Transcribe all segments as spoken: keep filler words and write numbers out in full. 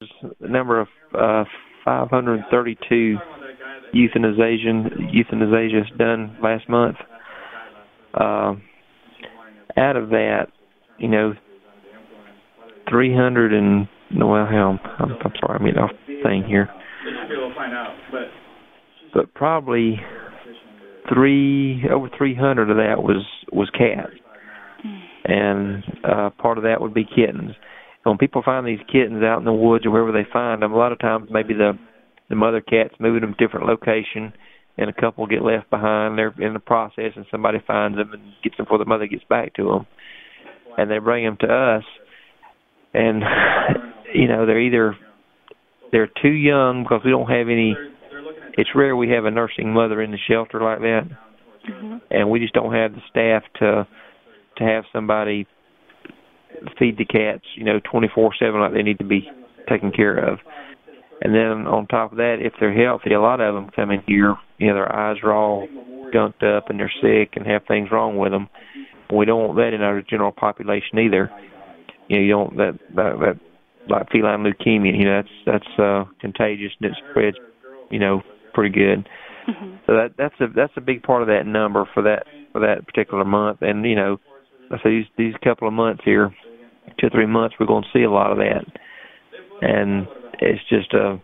The number of uh, five hundred thirty-two euthanization euthanizations done last month. Uh, out of that, you know, three hundred and no, well, hell, I'm, I'm sorry, I'm getting off the thing here. But probably three over three hundred of that was was cats, and uh, part of that would be kittens. When people find these kittens out in the woods or wherever they find them, a lot of times maybe the the mother cat's moving them to a different location, and a couple get left behind. They're in the process, and somebody finds them and gets them before the mother gets back to them, and they bring them to us. And you know, they're either they're too young because we don't have any. It's rare we have a nursing mother in the shelter like that, mm-hmm. and we just don't have the staff to to have somebody feed the cats, you know, twenty-four seven like they need to be taken care of. And then on top of that, if they're healthy, a lot of them come in here, you know, their eyes are all gunked up and they're sick and have things wrong with them. We don't want that in our general population either. You know, you don't that that, that like feline leukemia. You know, that's that's uh, contagious and it spreads, you know, pretty good. Mm-hmm. So that that's a that's a big part of that number for that for that particular month. And you know, I say these these couple of months here, two or three months, we're going to see a lot of that. And it's just a,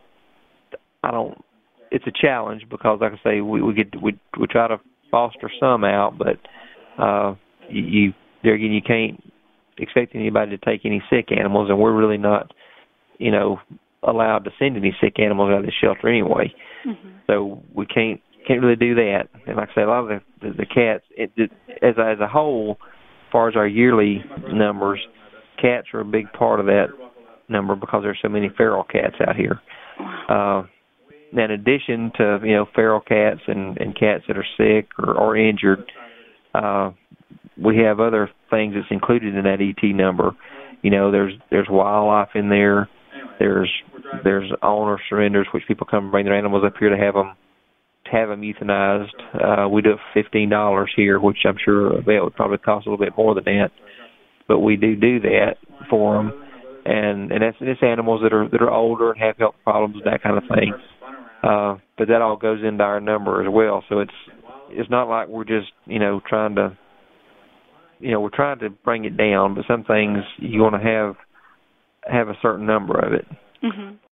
I don't, it's a challenge because, like I say, we we get we we try to foster some out, but uh, you there again you can't expect anybody to take any sick animals, and we're really not, you know, allowed to send any sick animals out of the shelter anyway. Mm-hmm. So we can't can't really do that. And like I say, a lot of the the, the cats, it, it, as a, as a whole, as far as our yearly numbers, cats are a big part of that number because there's so many feral cats out here. Uh, in addition to, you know, feral cats and, and cats that are sick or, or injured, uh, we have other things that's included in that E T number. You know, there's there's wildlife in there. There's there's owner surrenders, which people come and bring their animals up here to have them to have them euthanized. Uh, we do it for fifteen dollars here, which I'm sure a vet would probably cost a little bit more than that. But we do do that for them. And and that's it's animals that are that are older and have health problems and that kind of thing. Uh, but that all goes into our number as well. So it's it's not like we're just you know trying to you know we're trying to bring it down. But some things you want to have have a certain number of it. Mm-hmm.